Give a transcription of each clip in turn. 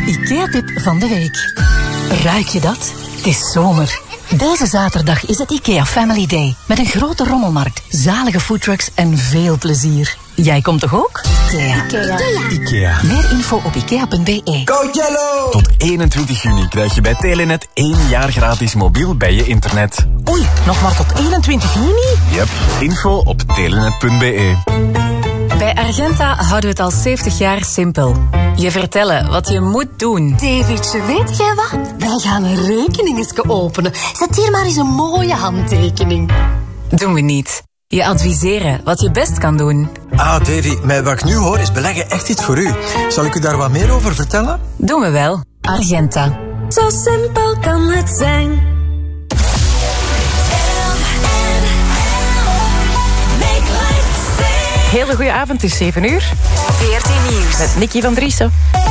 IKEA-tip van de week. Ruik je dat? Het is zomer. Deze zaterdag is het IKEA Family Day. Met een grote rommelmarkt, zalige foodtrucks en veel plezier. Jij komt toch ook? IKEA. Meer info op ikea.be. Go Jello! Tot 21 juni krijg je bij Telenet 1 jaar gratis mobiel bij je internet. Oei, nog maar tot 21 juni? Yep, info op telenet.be. Bij Argenta houden we het al 70 jaar simpel. Je vertellen wat je moet doen. Davidje, weet jij wat? Wij gaan een rekening openen. Zet hier maar eens een mooie handtekening. Doen we niet. Je adviseren wat je best kan doen. Ah, Davy, met wat ik nu hoor is beleggen echt iets voor u. Zal ik u daar wat meer over vertellen? Doen we wel. Argenta. Zo simpel kan het zijn. Hele goede avond, het is 7 uur. 14 Nieuws. Met Nicky van Driessen.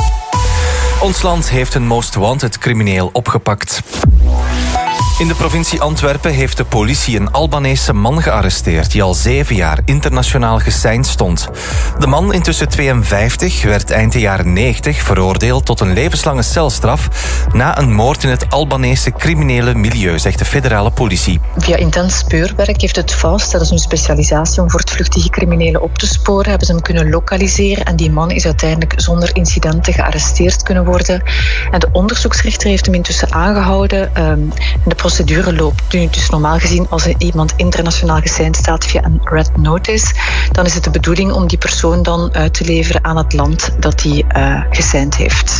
Ons land heeft een most wanted crimineel opgepakt. In de provincie Antwerpen heeft de politie een Albanese man gearresteerd die al 7 jaar internationaal geseind stond. De man, intussen 52, werd eind de jaren 90 veroordeeld tot een levenslange celstraf na een moord in het Albanese criminele milieu, zegt de federale politie. Via intens speurwerk heeft het FAUST, dat is een specialisatie om voortvluchtige criminelen op te sporen, hebben ze hem kunnen lokaliseren en die man is uiteindelijk zonder incidenten gearresteerd kunnen worden. En de onderzoeksrechter heeft hem intussen aangehouden. De procedure loopt nu dus normaal gezien als iemand internationaal geseind staat via een red notice, dan is het de bedoeling om die persoon dan uit te leveren aan het land dat hij geseind heeft.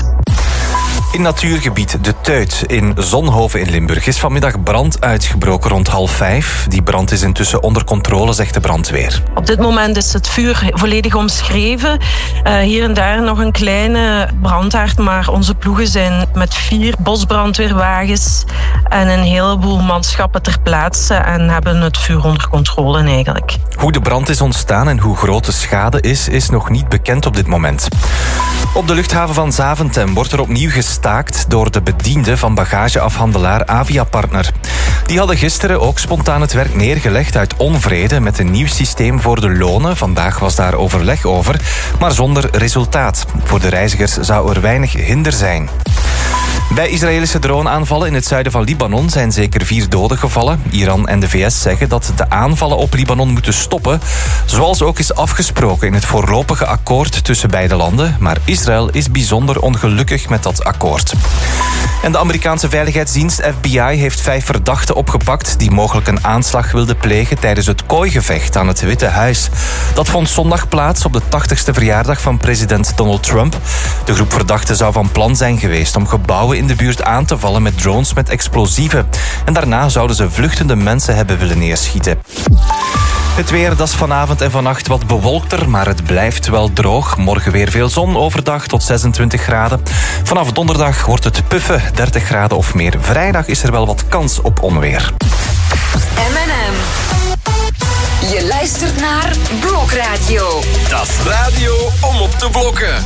In natuurgebied De Tuit in Zonhoven in Limburg is vanmiddag brand uitgebroken rond 4:30. Die brand is intussen onder controle, zegt de brandweer. Op dit moment is het vuur volledig omschreven. Hier en daar nog een kleine brandhaard, maar onze ploegen zijn met 4 bosbrandweerwagens en een heleboel manschappen ter plaatse en hebben het vuur onder controle eigenlijk. Hoe de brand is ontstaan en hoe groot de schade is nog niet bekend op dit moment. Op de luchthaven van Zaventem wordt er opnieuw gestaakt door de bedienden van bagageafhandelaar Aviapartner. Die hadden gisteren ook spontaan het werk neergelegd uit onvrede met een nieuw systeem voor de lonen. Vandaag was daar overleg over, maar zonder resultaat. Voor de reizigers zou er weinig hinder zijn. Bij Israëlische droneaanvallen in het zuiden van Libanon zijn zeker 4 doden gevallen. Iran en de VS zeggen dat de aanvallen op Libanon moeten stoppen, zoals ook is afgesproken in het voorlopige akkoord tussen beide landen. Maar Israël is bijzonder ongelukkig met dat akkoord. En de Amerikaanse veiligheidsdienst FBI heeft 5 verdachten opgepakt die mogelijk een aanslag wilden plegen tijdens het kooigevecht aan het Witte Huis. Dat vond zondag plaats op de 80ste verjaardag van president Donald Trump. De groep verdachten zou van plan zijn geweest om gebouwen in de buurt aan te vallen met drones met explosieven. En daarna zouden ze vluchtende mensen hebben willen neerschieten. Het weer, dat is vanavond en vannacht wat bewolkter, maar het blijft wel droog. Morgen weer veel zon, overdag tot 26 graden. Vanaf donderdag wordt het puffen, 30 graden of meer. Vrijdag is er wel wat kans op onweer. M&M. Je luistert naar Blokradio. Dat is radio om op te blokken.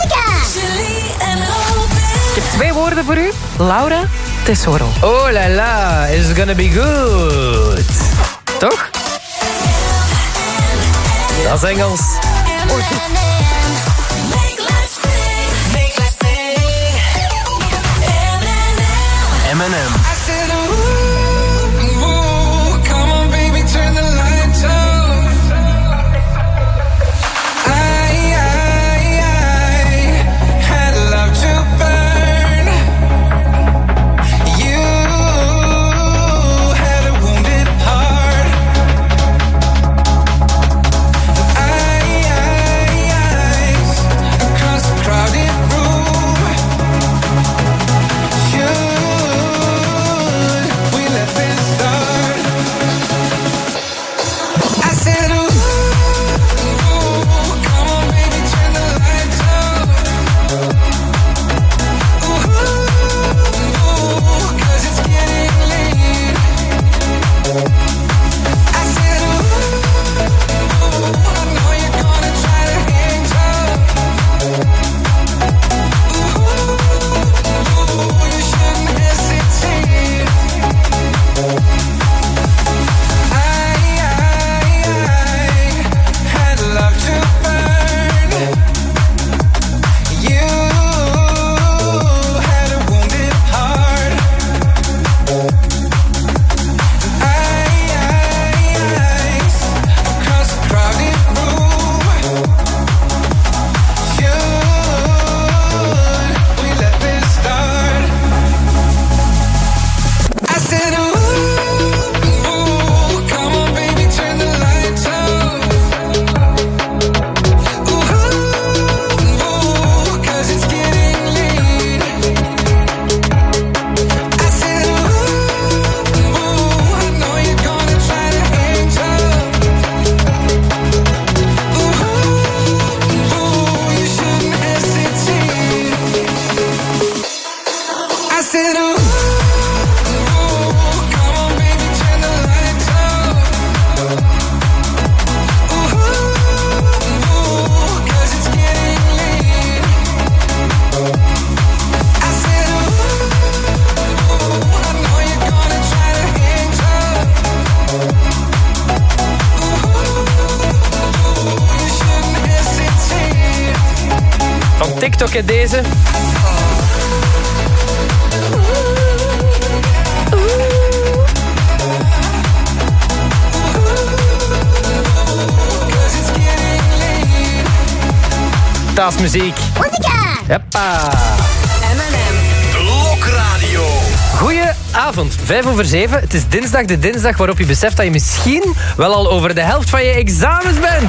Ik heb 2 woorden voor u. Laura Tesoro. Oh la la, it's gonna be good. Toch? Dat is Engels. M&M. TikTok in deze. Dat is muziek. Hoppa. Blokradio. Goedenavond, 6:05. Het is dinsdag, de dinsdag waarop je beseft dat je misschien wel al over de helft van je examens bent.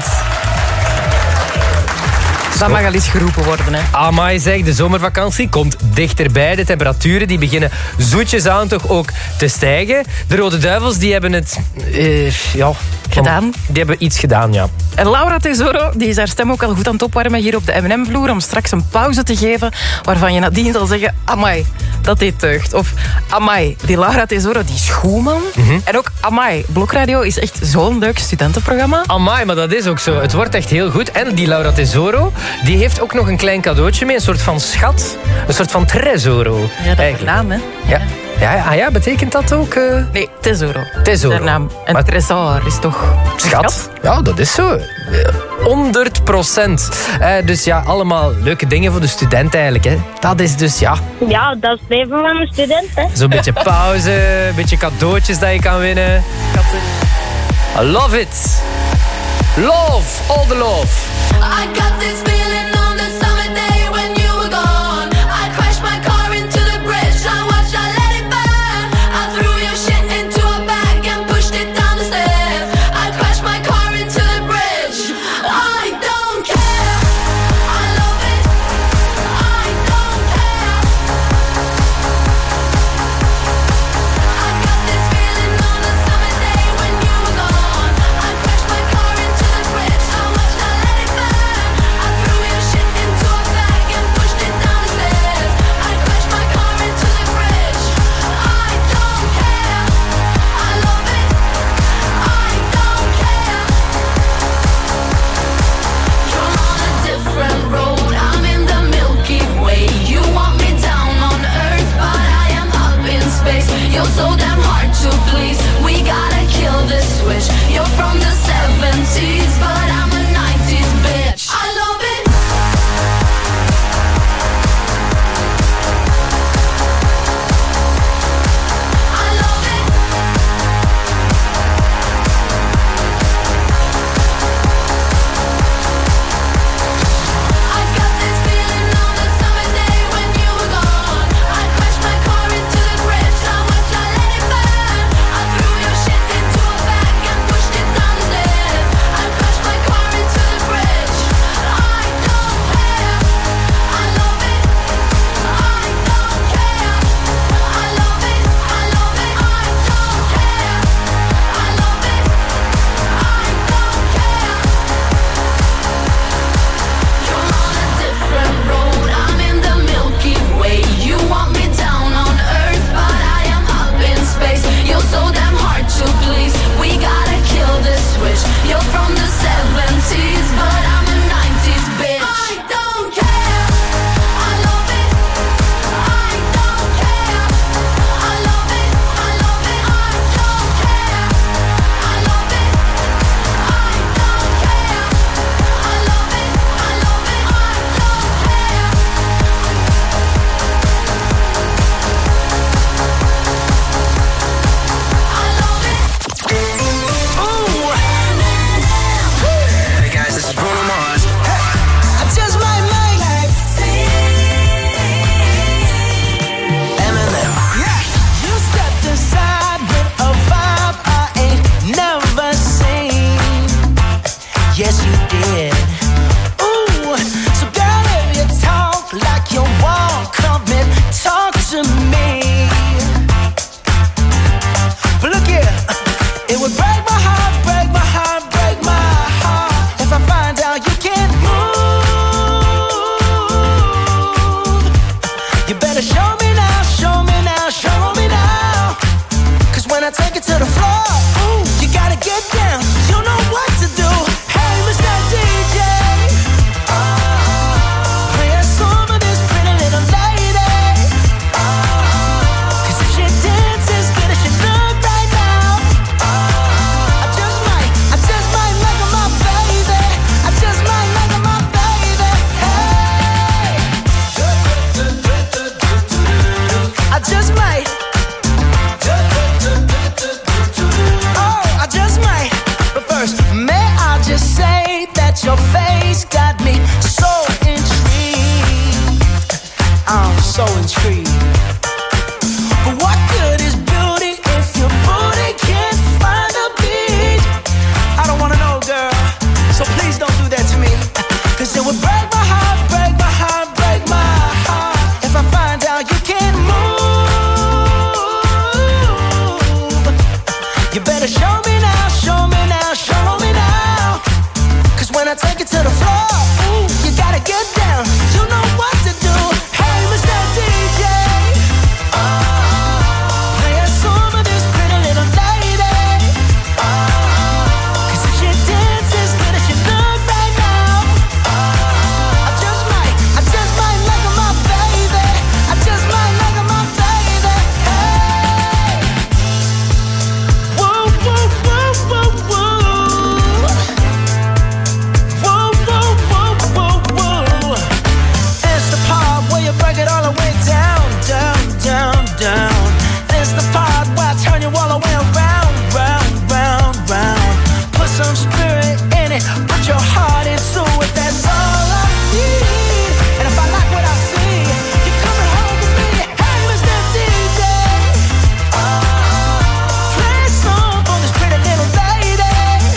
Dat mag al eens geroepen worden, hè. Amai zeg, de zomervakantie komt dichterbij. De temperaturen die beginnen zoetjes aan toch ook te stijgen. De Rode Duivels die hebben het... Gedaan. Die hebben iets gedaan, ja. En Laura Tesoro die is haar stem ook al goed aan het opwarmen hier op de M&M-vloer om straks een pauze te geven waarvan je nadien zal zeggen, amai, dat deed deugd. Of amai, die Laura Tesoro, die is goed, man. En ook amai, Blokradio is echt zo'n leuk studentenprogramma. Amai, maar dat is ook zo. Het wordt echt heel goed. En die Laura Tesoro, die heeft ook nog een klein cadeautje mee. Een soort van schat. Een soort van tresoro. Ja, dat is naam, hè. Ja. Ja, betekent dat ook? Nee, Tesoro. Tesoro. Haar naam. En maar tresor is toch... Schat? Ja, dat is zo. 100%. Dus ja, allemaal leuke dingen voor de student eigenlijk. Hè. Dat is dus, ja... Ja, dat is het leven van een student, hè. Zo'n beetje pauze, een beetje cadeautjes dat je kan winnen. I love it. Love, all the love. I got this feeling on the summer day when you were gone. I crashed my car into the bridge. I watched, I let it burn. I threw your shit into a bag and pushed it down the stairs. I crashed my car into the bridge. I don't care. I love it. I don't care. I got this feeling on the summer day when you were gone. I crashed my car into the bridge. I watched, I let it burn. I so intrigued. But what good is beauty if your booty can't find a beat? I don't wanna know, girl, so please don't do that to me. Cause it would break my heart, break my heart, break my heart if I find out you can't move. You better show me now, show me now, show me now. Cause when I take it to the floor, ooh, you gotta get down. You know what to do. Hey, Mr. DJ, play a song of this pretty little lady. Cause if she dances as good as she look right now, I just might like her, my baby. I just might like her, my baby. Hey, whoa, whoa, whoa, whoa, whoa. Whoa, whoa, whoa, whoa, whoa. It's the part where you break it all the way down, down, down, down. It's the part where I turn you all the way around, round, round, round. Put some spirit in it, put your heart into it. That's all I need. And if I like what I see, you're coming home with me. Hey, Mr. DJ, play a song for this pretty little lady.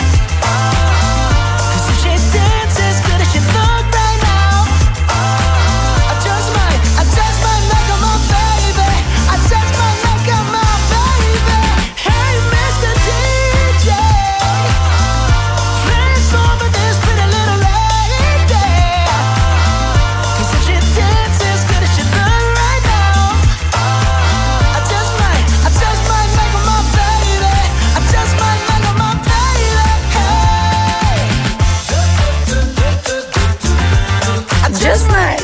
Cause if she dances as good as she look right now, I just might like her, my baby. I just might like her, my baby. Hey, Mr. DJ, play a song for this pretty little lady. Cause if she dances as good as she look right now, I just might like her, my baby. I just might like her, my baby. Hey, I just might.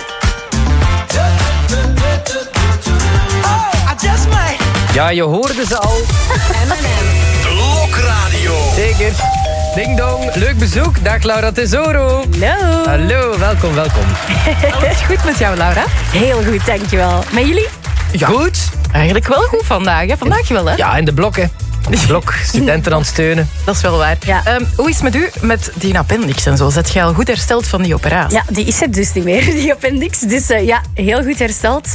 Oh, I just might. Ja, je hoorde ze al. Blokradio. Zeker. Ding dong, leuk bezoek. Dag Laura Tesoro. Hallo. Hallo, welkom, welkom. Alles goed met jou, Laura? Heel goed, dankjewel. Met jullie? Ja. Goed? Eigenlijk wel goed vandaag, hè? Vandaag wel, hè? Ja, in de blok, hè. Blok, studenten aan het steunen. Dat is wel waar. Ja. Hoe is het met u met die appendix en zo? Zet je al goed hersteld van die operatie? Ja, die is er dus niet meer, die appendix. Dus ja, heel goed hersteld.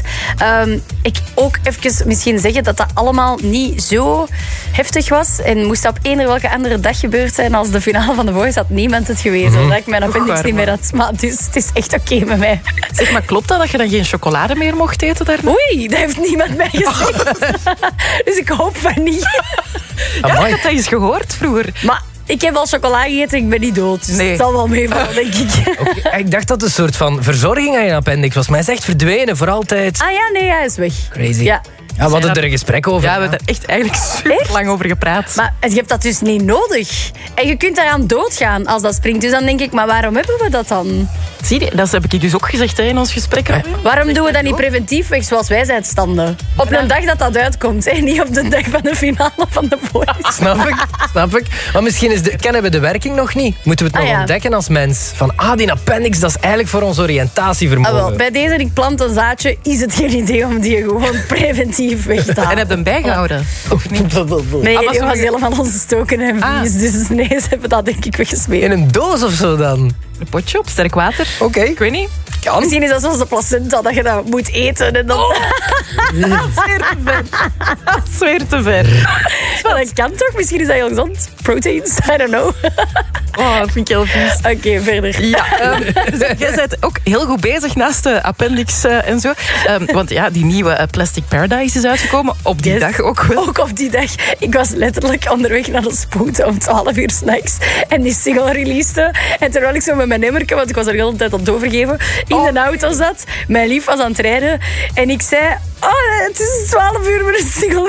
Ik ook even misschien zeggen dat dat allemaal niet zo heftig was. En moest dat op eender welke andere dag gebeurd zijn als de finale van The Voice, had niemand het geweten. Dat ik mijn appendix niet meer had. Maar dus het is echt oké met mij. Zeg, maar klopt dat je dan geen chocolade meer mocht eten daarna? Oei, dat heeft niemand mij gezegd. Dus ik hoop van niet. Ja, ik had dat eens gehoord vroeger. Maar ik heb al chocola gegeten, ik ben niet dood. Dus het zal wel meevallen, denk ik. Okay, ik dacht dat het een soort van verzorging aan je appendix was. Maar hij is echt verdwenen, voor altijd. Ah ja, nee, hij is weg. Crazy. Ja. Ja, we hadden er een gesprek over. Ja, we hebben er echt eigenlijk super lang over gepraat. Maar je hebt dat dus niet nodig. En je kunt daaraan doodgaan als dat springt. Dus dan denk ik, maar waarom hebben we dat dan? Zie je, dat heb ik dus ook gezegd hè, in ons gesprek. Waarom doen we dat niet preventief weg zoals wijsheidsstanden? Op een dag dat uitkomt, hè? Niet op de dag van de finale van The Voice. Snap ik. Maar misschien kennen we de werking nog niet. Moeten we het nog ontdekken als mens? Van, die appendix, dat is eigenlijk voor ons oriëntatievermogen. Wel, bij deze, ik plant een zaadje, is het geen idee om die gewoon preventief weg te halen. En heb je hem bijgehouden? Of niet? Nee, die was helemaal ontstoken en vies. Dus nee, ze hebben dat denk ik weggesmeerd. In een doos of zo dan? Een potje op sterk water. Oké. Ik weet niet. Kan. Misschien is dat zoals de placenta, dat je dat moet eten. En dan... Dat is weer te ver. Dat is weer te ver. Maar dat kan toch? Misschien is dat heel gezond. Proteins, I don't know. Oh, dat vind ik heel vies. Oké, verder. Ja, jij bent ook heel goed bezig naast de appendix en zo. Want ja, die nieuwe Plastic Paradise is uitgekomen. Op die dag ook wel. Ook op die dag. Ik was letterlijk onderweg naar de spoed om 12 uur 's nachts. En die single releaste. En terwijl ik zo met mijn nummerke, want ik was er de hele tijd aan het overgeven, in de auto zat. Mijn lief was aan het rijden. En ik zei... het is 12 uur met een single.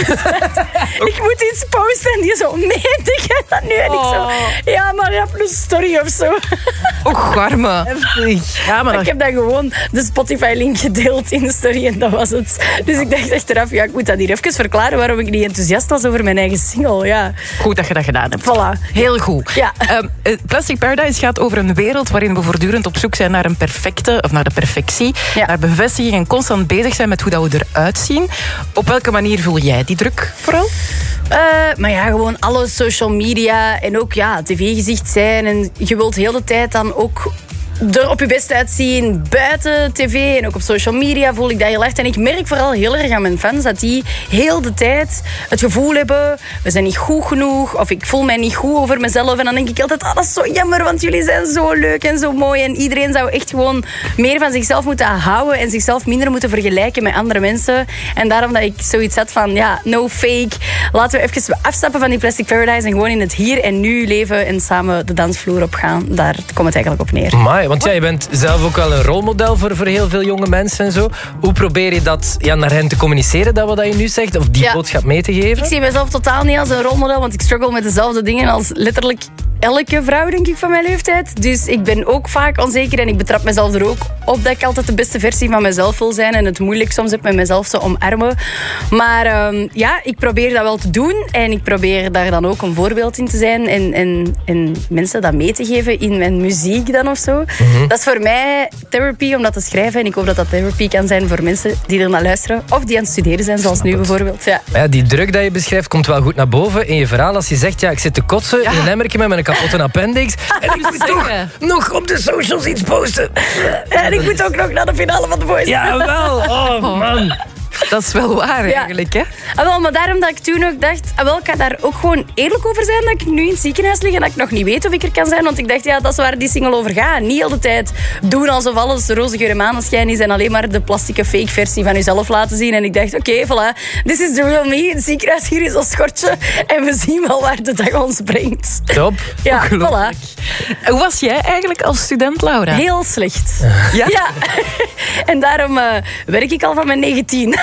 Ik moet iets posten. En die zo, meende jij dat nu? En ik zo, ja, maar je hebt een story of zo. Och, arme. Heftig. Ja, maar ik heb dan gewoon de Spotify-link gedeeld in de story en dat was het. Dus ik dacht achteraf, ja, ik moet dat hier even verklaren waarom ik niet enthousiast was over mijn eigen single. Ja. Goed dat je dat gedaan hebt. Voilà. Heel goed. Ja. Plastic Paradise gaat over een wereld waarin we voortdurend op zoek zijn naar een perfecte, of naar de perfectie, naar bevestiging en constant bezig zijn met hoe dat we eruit zien. Op welke manier voel jij die druk vooral? Maar ja, gewoon alle social media en ook tv-gezicht zijn. En je wilt heel de tijd dan ook er op je best uitzien buiten tv en ook op social media voel ik dat heel erg. En ik merk vooral heel erg aan mijn fans dat die heel de tijd het gevoel hebben, we zijn niet goed genoeg of ik voel mij niet goed over mezelf. En dan denk ik altijd, dat is zo jammer, want jullie zijn zo leuk en zo mooi. En iedereen zou echt gewoon meer van zichzelf moeten houden en zichzelf minder moeten vergelijken met andere mensen. En daarom dat ik zoiets had van, no fake. Laten we even afstappen van die Plastic Paradise en gewoon in het hier en nu leven en samen de dansvloer op gaan. Daar komt het eigenlijk op neer. Amai, want je bent zelf ook wel een rolmodel voor heel veel jonge mensen en zo. Hoe probeer je dat naar hen te communiceren, dat wat je nu zegt? Of die boodschap mee te geven? Ik zie mezelf totaal niet als een rolmodel, want ik struggle met dezelfde dingen als letterlijk elke vrouw, denk ik, van mijn leeftijd. Dus ik ben ook vaak onzeker en ik betrap mezelf er ook op dat ik altijd de beste versie van mezelf wil zijn en het moeilijk soms heb met mezelf te omarmen. Maar ik probeer dat wel te doen en ik probeer daar dan ook een voorbeeld in te zijn en mensen dat mee te geven in mijn muziek dan of zo. Mm-hmm. Dat is voor mij therapie om dat te schrijven en ik hoop dat dat therapie kan zijn voor mensen die er naar luisteren of die aan het studeren zijn, zoals nu bijvoorbeeld. Ja. Die druk dat je beschrijft komt wel goed naar boven in je verhaal als je zegt, ik zit te kotsen in een emmertje met mijn kapotte appendix en ik moet toch nog op de socials iets posten. En ik moet ook nog naar de finale van The Voice. Jawel, oh man. Dat is wel waar eigenlijk, hè? Maar daarom dat ik toen ook dacht, ik ga daar ook gewoon eerlijk over zijn dat ik nu in het ziekenhuis lig en dat ik nog niet weet of ik er kan zijn. Want ik dacht, dat is waar die single over gaat. Niet heel de tijd doen alsof alles roze geur en maneschijn is en alleen maar de plastieke fake versie van jezelf laten zien. En ik dacht, oké, voilà, this is the real me. Het ziekenhuis hier is ons schortje en we zien wel waar de dag ons brengt. Top. Ja, voilà. Hoe was jij eigenlijk als student, Laura? Heel slecht. Ja? En daarom werk ik al van mijn 19.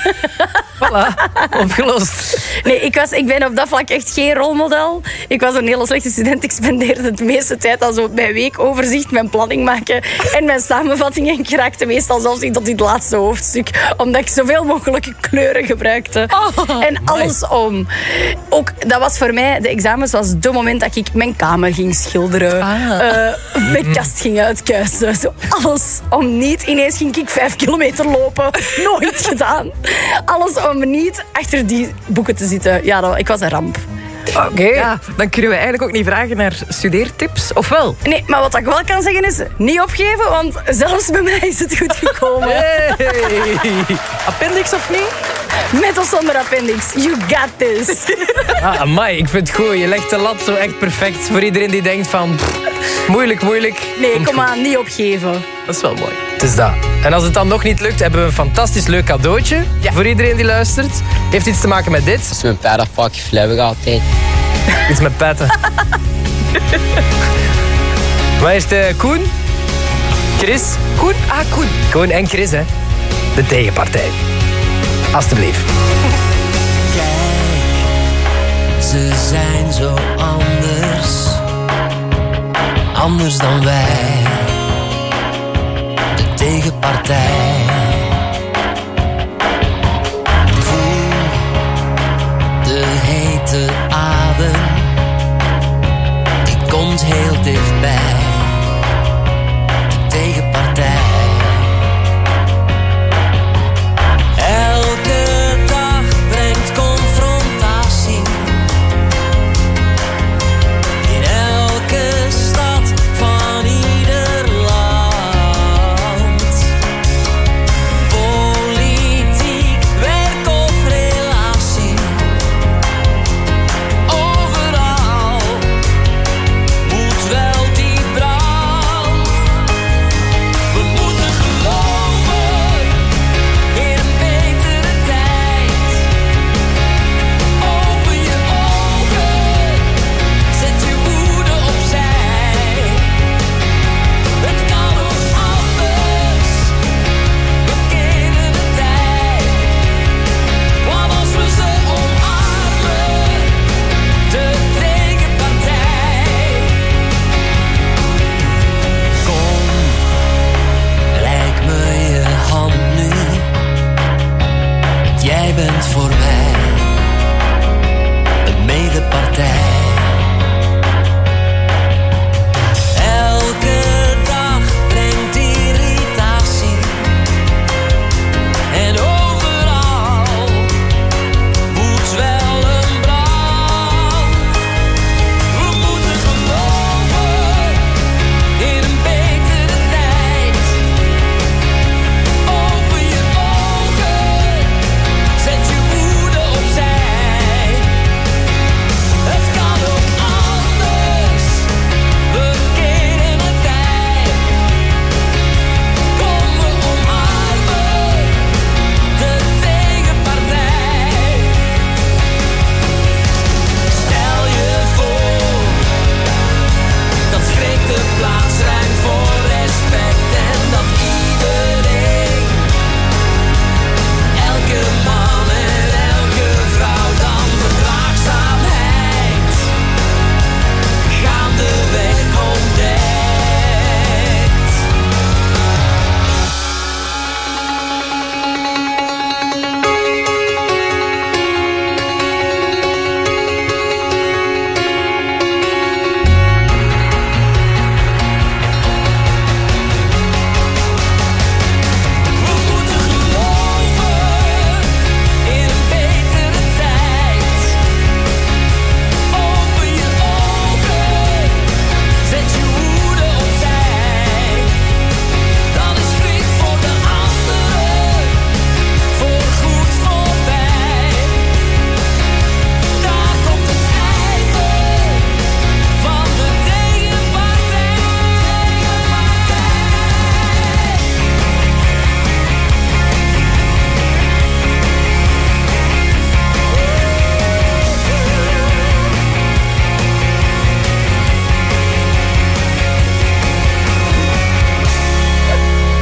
Voilà, opgelost. Nee, ik ben op dat vlak echt geen rolmodel. Ik was een hele slechte student. Ik spendeerde de meeste tijd al zo mijn weekoverzicht, mijn planning maken en mijn samenvattingen. Ik raakte meestal zelfs niet tot in het laatste hoofdstuk, omdat ik zoveel mogelijke kleuren gebruikte. En alles om. Ook, dat was voor mij, de examens was het moment dat ik mijn kamer ging schilderen, mijn kast ging uitkuisen. Zo alles om niet. Ineens ging ik 5 kilometer lopen. Nooit gedaan. Alles om niet achter die boeken te zitten. Ja, ik was een ramp. Oké. Ja, dan kunnen we eigenlijk ook niet vragen naar studeertips, of wel? Nee, maar wat ik wel kan zeggen is, niet opgeven, want zelfs bij mij is het goed gekomen. Hey. Appendix of niet? Met of zonder appendix. You got this. Amai, ik vind het goed. Je legt de lat zo echt perfect voor iedereen die denkt van, moeilijk. Nee, kom aan, niet opgeven. Dat is wel mooi. Het is dat. En als het dan nog niet lukt, hebben we een fantastisch leuk cadeautje voor iedereen die luistert. Heeft iets te maken met dit. Dat is mijn pet, dat pak je flauwig altijd. Iets met petten. Waar is de Koen? Chris? Koen? Koen. Koen en Chris, hè. De tegenpartij. Alsjeblieft. Kijk, ze zijn zo anders. Anders dan wij. De tegenpartij. Voel de hete adem. Die komt heel dichtbij. De tegenpartij. Elke dag brengt confrontatie. In elke stad van ieder land. Politiek, werk of relatie. Overal moet wel die brand. We moeten geloven in een betere tijd. Open je ogen, zet je woede opzij. Het kan ook anders, we kennen de tijd. Want als we ze omarmen, de tegenpartij. Kom, reik me je hand nu, want jij bent voor mij een medepartij. Elke dag brengt irritatie en overal woedt wel een brand. We moeten geloven in een betere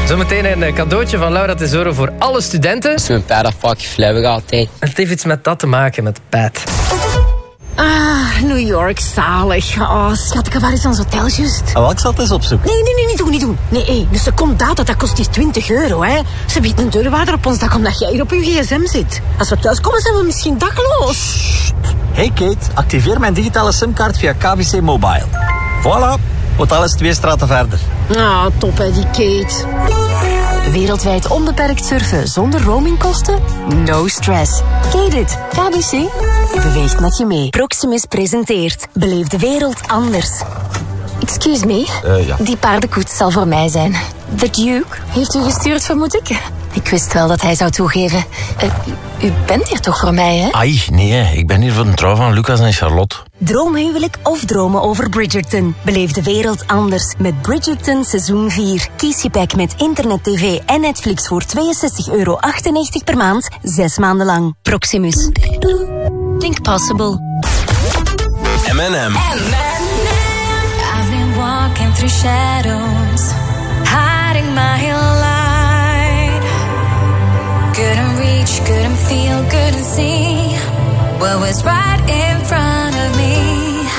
Zometeen een cadeautje van Laura Tesoro voor alle studenten. Dat is mijn pa dat fucking flabbergast. Het heeft iets met dat te maken, met Pat. Ah, New York, zalig. Oh, schat, waar is ons hotel juist? Oh, ik zal het eens opzoeken. Nee, niet doen. Nee, een secondaat, dat kost hier €20, hè. Ze biedt een deurwaarder op ons dak omdat jij hier op je gsm zit. Als we thuis komen, zijn we misschien dakloos. Hey Kate, activeer mijn digitale simkaart via KBC Mobile. Voilà, hotel is 2 straten verder. Ah, top hè, die Kate. Wereldwijd onbeperkt surfen zonder roamingkosten? No stress. Kate it. KBC beweegt met je mee. Proximus presenteert Beleef de wereld anders. Excuse me, Ja. die paardenkoets zal voor mij zijn. The Duke heeft u gestuurd, vermoed ik? Ik wist wel dat hij zou toegeven. U bent hier toch voor mij, hè? Ai, nee, ik ben hier voor de trouw van Lucas en Charlotte. Droomhuwelijk of dromen over Bridgerton. Beleef de wereld anders met Bridgerton seizoen 4. Kies je pack met internet, tv en Netflix voor €62,98 per maand, 6 maanden lang. Proximus. Think possible. M&M. I've been walking through shadows, hiding my light. Couldn't reach, couldn't feel, couldn't see what was right in front of me.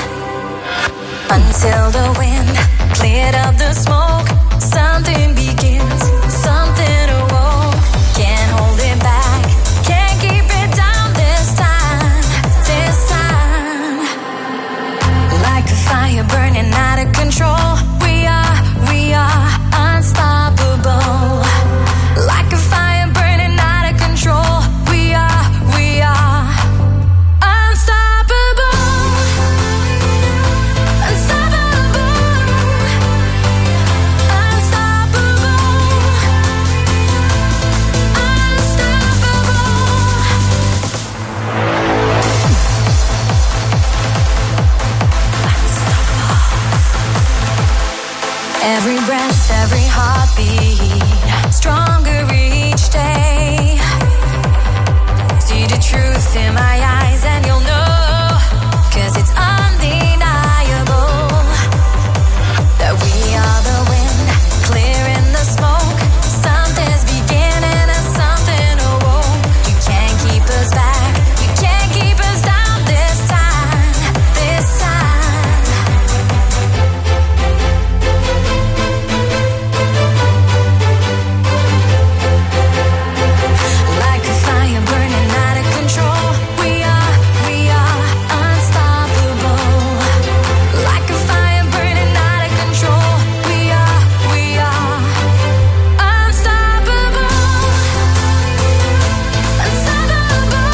Until the wind cleared up the smoke, something begins, something awoke. Can't hold it back, can't keep it down this time, this time. Like a fire burning out of control, we are unstoppable. Like a fire burning out of control, we are unstoppable. Unstoppable. Unstoppable. Every breath, every heartbeat, stronger each day. See the truth in my eyes and you'll know, 'cause it's undeniable that we are the wind, clearing the smoke. Something's beginning and something awoke. You can't keep us back, you can't keep us down this time, this time. Like a fire burning out of control, we are unstoppable. Like a fire burning out of control, we are unstoppable. Unstoppable.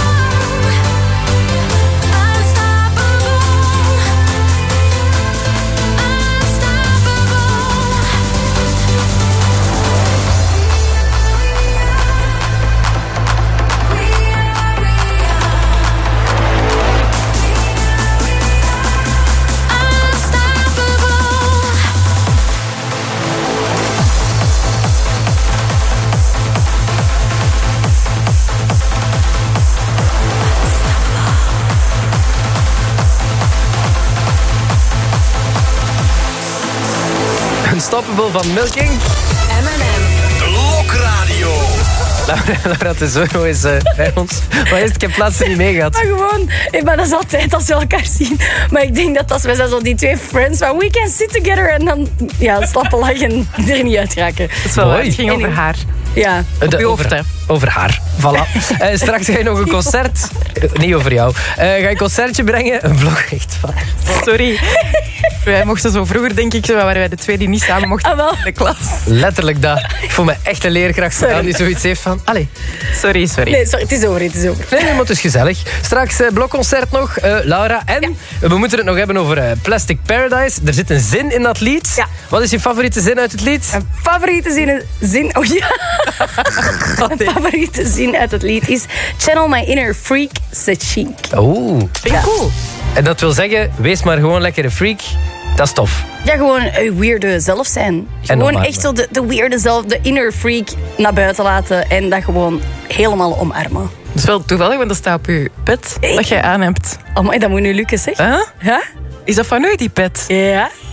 Unstoppable van Milking. Blokradio. Laura Tesoro is bij ons. Maar eerst, ik heb laatst niet meegehad. Maar gewoon, maar dat is altijd als we elkaar zien. Maar ik denk dat als wij zijn zo die twee friends van we can sit together en dan slappen lachen er niet uit raken. Dat is wel mooi. Het ging over haar. Ja. Op je hoofd, hè. Over haar. Voilà. Straks ga je nog een concert. Niet over jou. Ga je een concertje brengen? Een vlog echt van. Sorry. Wij mochten zo vroeger, denk ik, waren wij de twee die niet samen mochten in de klas. Letterlijk dat. Ik voel me echt een leerkracht die zoiets heeft van... Allee. Sorry. Nee, sorry, het is over. Nee, maar het is gezellig. Straks blokconcert nog, Laura. En we moeten het nog hebben over Plastic Paradise. Er zit een zin in dat lied. Ja. Wat is je favoriete zin uit het lied? Mijn favoriete zin... Oh ja. Mijn favoriete zin uit het lied is... Channel my inner freak, c'est chic. Oeh. Vind ik cool. En dat wil zeggen, wees maar gewoon lekker een freak. Dat is tof. Ja, gewoon een weirde zelf zijn. Gewoon echt zo de weirde zelf, de inner freak naar buiten laten. En dat gewoon helemaal omarmen. Dat is wel toevallig, want dat staat op je pet dat jij aan hebt. Oh, maar dat moet nu lukken, zeg. Huh? Ja? Is dat van u, die pet? Ja.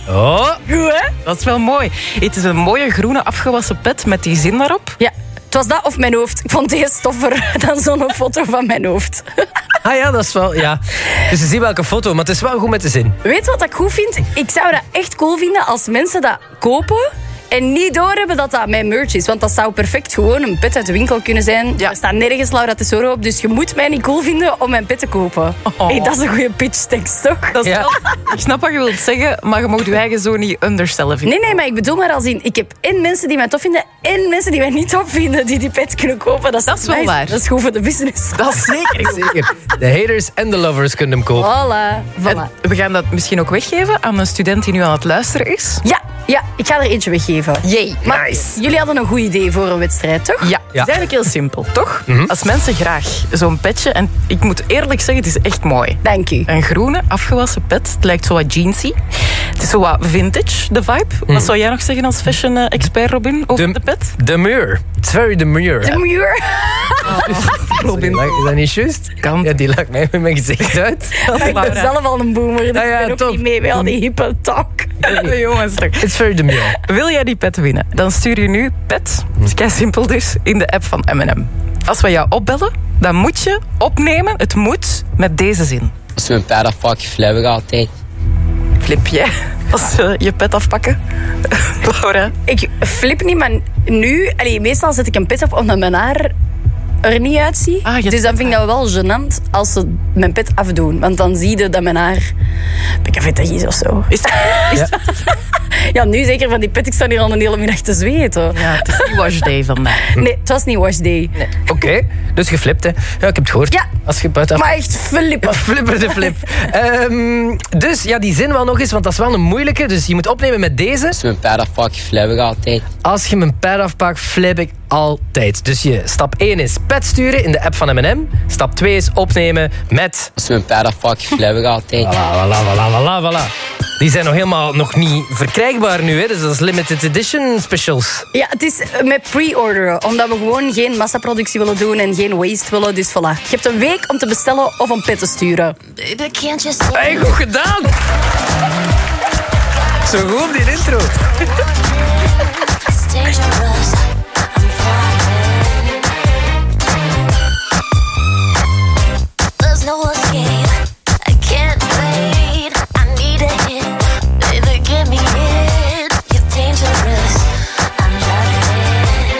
Oh, Goed, hè? dat is wel mooi. Het is een mooie groene afgewassen pet met die zin daarop. Ja, het was dat of mijn hoofd. Ik vond deze stoffer dan zo'n foto van mijn hoofd. Ah ja, dat is wel... Ja. Dus je ziet welke foto, maar het is wel goed met de zin. Weet je wat ik goed vind? Ik zou dat echt cool vinden als mensen dat kopen en niet doorhebben dat dat mijn merch is. Want dat zou perfect gewoon een pet uit de winkel kunnen zijn. Ja. Er staat nergens Laura Tesoro op, dus je moet mij niet cool vinden om mijn pet te kopen. Oh. Hey, dat is een goede pitch-tekst, toch? Dat is Ja. wel- ik snap wat je wilt zeggen, maar je mag je eigen zo niet understellen. Vind ik. Nee, maar ik bedoel maar als in... Ik heb en mensen die mij tof vinden en mensen die mij niet tof vinden die pet kunnen kopen. Dat is wel nice. waar. Dat is goed voor de business. Dat is zeker. Zeker. De haters en de lovers kunnen hem kopen. Voilà. En we gaan dat misschien ook weggeven aan een student die nu aan het luisteren is. Ja, ik ga er eentje weggeven. Jee, Maar nice. jullie hadden een goed idee voor een wedstrijd, toch? Ja, het is eigenlijk heel simpel, toch? Als mensen graag zo'n petje... En ik moet eerlijk zeggen, het is echt mooi. Dank u. Een groene, afgewassen pet. Het lijkt zo wat jeansy. Het is zo wat vintage, de vibe. Wat zou jij nog zeggen als fashion-expert, Robin, over de pet? Demure. It's very demure. De muur. Robin. Is dat niet juist? Kan. Ja, die lag mij met mijn gezicht uit. Ik ben zelf al een boomer, dus Ah ja, ik ben ook top. niet mee bij al die hippe talk. Jongens, toch. It's very demure. Wil jij die pet winnen? Dan stuur je nu pet, het is kei simpel dus, in de app van M&M. Als we jou opbellen, dan moet je opnemen, het moet, met deze zin. Als we een paar fuck flauw altijd. Flip jij als je pet afpakken? Laura? Ik flip niet, maar nu... meestal zet ik een pet op omdat mijn haar er niet uitziet. Dus dan vind ik dat wel gênant als ze mijn pet afdoen. Want dan zie je dat mijn haar... Bekafettig is of zo. Ja, nu zeker van die pet. Ik sta hier al een hele middag te zweten. Ja, het is niet wash day vandaag. Nee, het was niet wash day. Nee. Oké, dus geflipt, hè? Ja, ik heb het gehoord. Ja. Als je buiten... Maar echt flippen. Flipper de flip. Dus ja, die zin wel nog eens, want dat is wel een moeilijke. Dus je moet opnemen met deze. Als we een paar fuck flauw altijd. Als je mijn pet afpakt, flip ik altijd. Dus stap 1 is pet sturen in de app van M&M. Stap 2 is opnemen met... Als we een paar fuck flauw altijd. Voilà. Die zijn nog niet verkrijgbaar nu, hè? Dus dat is limited edition specials. Ja, het is met pre-orderen. Omdat we gewoon geen massaproductie willen doen en geen waste willen. Dus voilà. Je hebt een week om te bestellen of een pet te sturen. Baby, can't you see? Hey, goed gedaan! Zo goed op die intro. It's dangerous. I'm falling. There's no escape. I can't wait. I need a hit. Baby, give me it. You're dangerous. I'm loving it.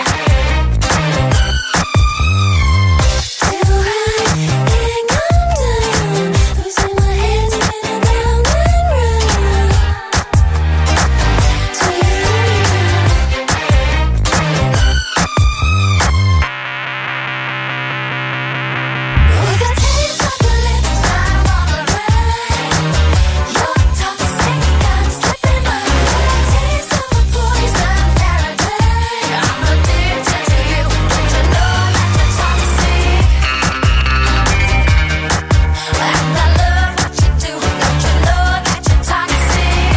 Too high, can't come down. Losing my head, spinning round and round. Do you feel me now? With a taste of your lips, I'm on the run. You're toxic, I'm slipping up. With a taste of a poison paradise. I'm addicted to you. Don't you know that you're toxic? And I love what you do. Don't you know that you're toxic?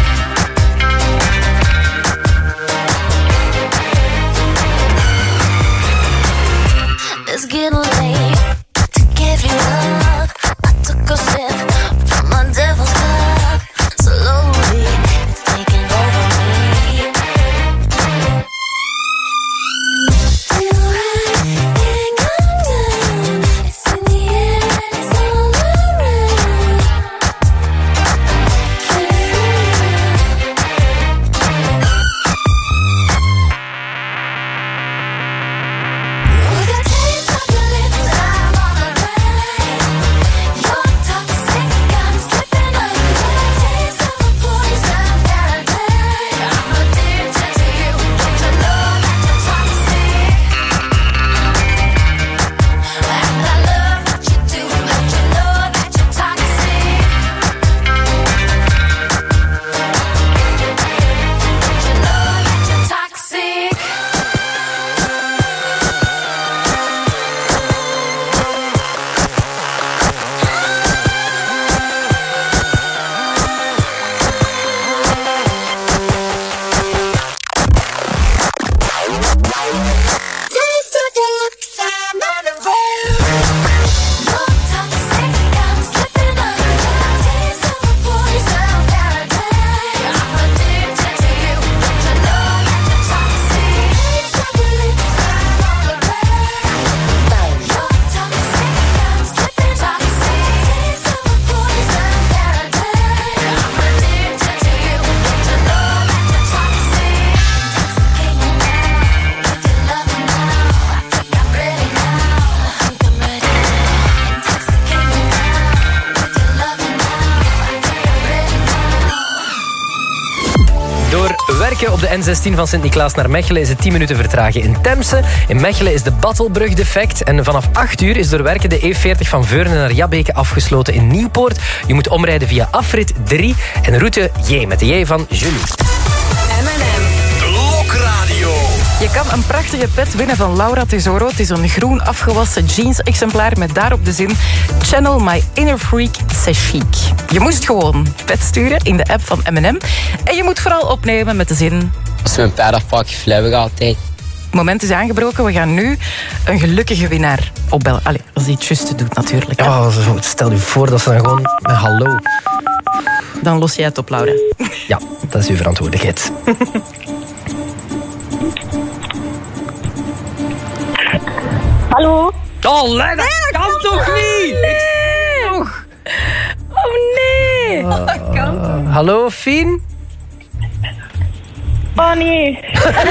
It's getting late to give you up. I took a sip from my devil's cup. Slowly, it's taking over me. Too high, can't come down. It's in the air and it's all around. Can you feel it now? With a taste of your lips, werken op de N16 van Sint-Niklaas naar Mechelen is het 10 minuten vertragen in Temse. In Mechelen is de Battelbrug defect. En vanaf 8 uur is door werken de E40 van Veurne naar Jabbeke afgesloten in Nieuwpoort. Je moet omrijden via afrit 3 en route J met de J van Julie. Blokradio. Je kan een prachtige pet winnen van Laura Tesoro. Het is een groen afgewassen jeans-exemplaar met daarop de zin Channel my inner freak, c'est chic. Je moest gewoon pet sturen in de app van M&M. En je moet vooral opnemen met de zin... Als we een paar fucking flauw altijd. Het moment is aangebroken. We gaan nu een gelukkige winnaar opbellen. Allee, als hij het juiste doet natuurlijk. Oh, stel je voor dat ze dan gewoon een hallo. Dan los jij het op, Laura. Ja, dat is uw verantwoordelijkheid. Hallo? Oh, nee, dat kan toch niet? Nee. Nog. Oh nee. Dat kan toch? Hallo, Fien? Oh nee.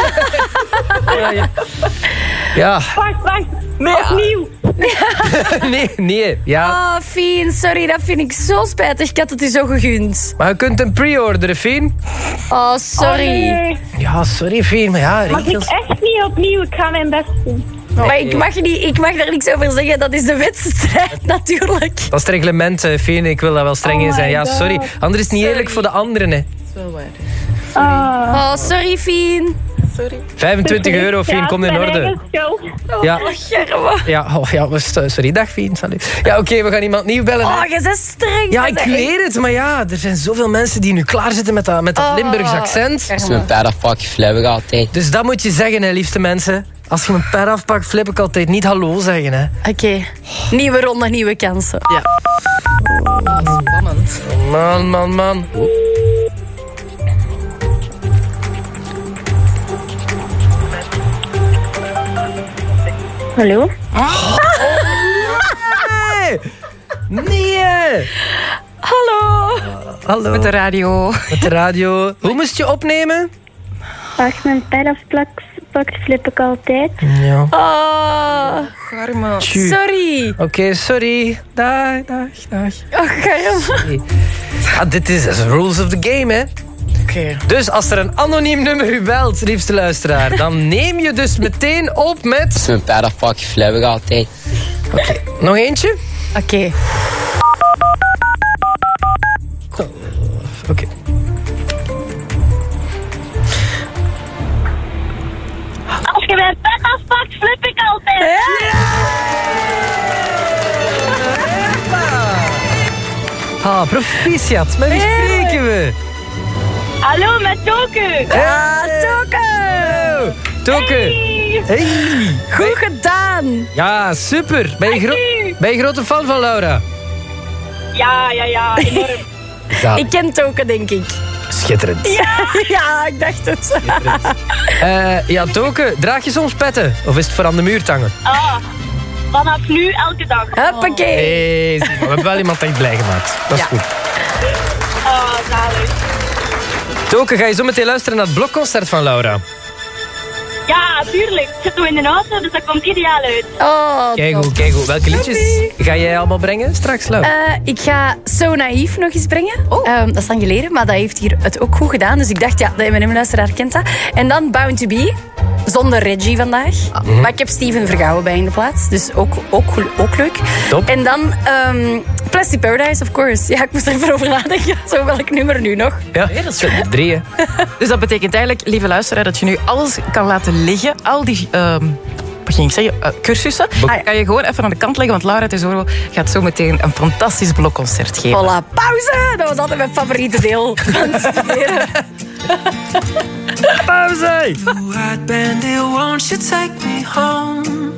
Ja. Wacht. Opnieuw. Nee. Ja. Oh, Fien, sorry, dat vind ik zo spijtig. Ik had het u zo gegund. Maar je kunt een pre-orderen, Fien. Oh, sorry. Oh, nee. Ja, sorry, Fien, maar ja... Mag ik echt niet opnieuw? Ik ga mijn best doen. Maar ik mag daar niks over zeggen. Dat is de wedstrijd, natuurlijk. Dat is het reglement, Fien. Ik wil daar wel streng in zijn. Ja, sorry. Anders is het niet eerlijk voor de anderen, hè. Dat is wel waar. Oh, sorry, Fien. Sorry. 25 euro, Fien, komt in orde. Ja. Sorry, dag, Fien. Ja, oké, we gaan iemand nieuw bellen. Oh, je bent streng. Ja, ik weet het, maar ja, er zijn zoveel mensen die nu klaarzitten met dat Limburgs accent. Als we een paar fucking flauw altijd. Dus dat moet je zeggen, hè, liefste mensen. Als je mijn per afpakt, flip ik altijd niet hallo zeggen, hè. Oké. Nieuwe ronde, nieuwe kansen. Ja. Spannend. Man. Hallo? Nee! Hallo. Met de radio. Hoe moest je opnemen? Als mijn pijl afpakt, flip ik altijd. Ja. Oh, Garme. sorry. Oké, sorry. Dag. Oh, Garme. Ja, dit is the rules of the game, hè. Okay. Dus als er een anoniem nummer u belt, liefste luisteraar, dan neem je dus meteen op met... Als we een paar fucking flauw altijd. Oké, nog eentje? Oké. Oké. Als je mijn pet afpakt, flip ik altijd. Ah, proficiat. Met wie spreken we? Hallo, met Toke. Ja, Toke. Toke. Hey. Goed gedaan. Ja, super. Ben je grote fan van Laura? Ja, enorm. Ja. Ik ken Toke, denk ik. Schitterend. Ja, ik dacht het. Ja, Toke, draag je soms petten? Of is het voor aan de muur tangen? Vanaf nu elke dag. Hoppakee. Hey, we hebben wel iemand echt blij gemaakt. Dat is goed. Zalig. Toke, ga je zo meteen luisteren naar het blokconcert van Laura? Ja, tuurlijk. Ik zit nog in de auto, dus dat komt ideaal uit. Oh, Kijk goed. Welke liedjes ga jij allemaal brengen straks, Laura? Ik ga So Naïef nog eens brengen. Dat is lang geleden, maar dat heeft hier het ook goed gedaan. Dus ik dacht, ja, de M&M-luisteraar kent dat. En dan Bound to Be, zonder Reggie vandaag. Maar ik heb Steven Vergouwen bij in de plaats. Dus ook leuk. Top. En dan Plastic Paradise, of course. Ja, ik moest er even over nadenken. Zo, welk nummer nu nog? Ja, dat is 3, hè. Dus dat betekent eigenlijk, lieve luisteraar, dat je nu alles kan laten liggen. Al die... wat ging ik zeggen? Cursussen. Kan je gewoon even aan de kant leggen, want Laura Tesoro gaat zo meteen een fantastisch blokconcert geven. Voilà, pauze! Dat was altijd mijn favoriete deel van het studeren. Pauze! White bandit, won't you take me home?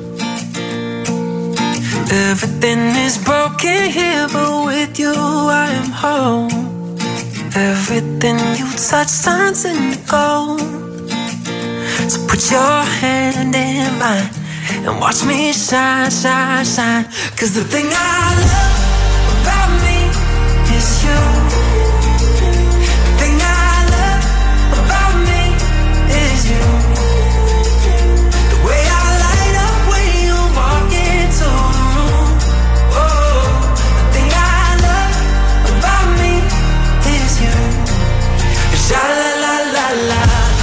Everything is broken here, but with you I am home. Everything you touch turns into gold. So put your hand in mine and watch me shine, shine, shine. 'Cause the thing I love about me is you. The thing I love about me is you. The way I light up when you walk into the room. Oh, the thing I love about me is you. Sha la la la la.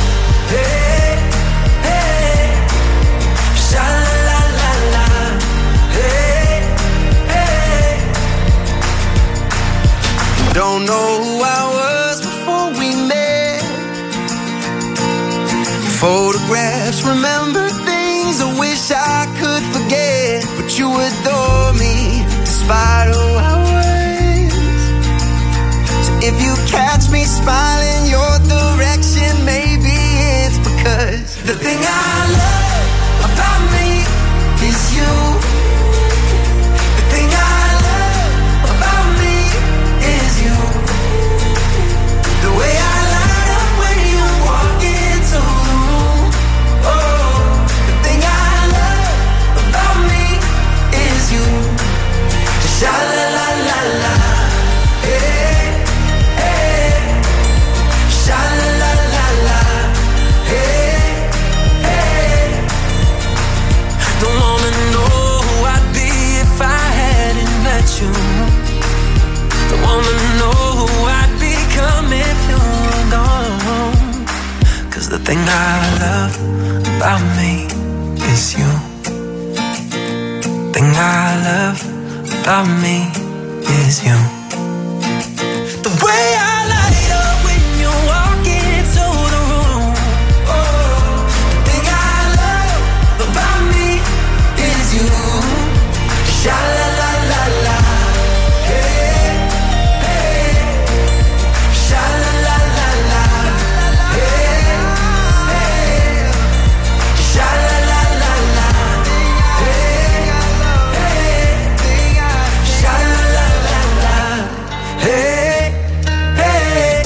I love about me is you. Thing I love about me is you. The way I light up when you walk into the room. Thing I love about me is you. Sha la la la la. Hey, hey. Sha la la la la. Hey, hey. Sha la la la la. Hey, hey. Sha la la la la. Hey, hey.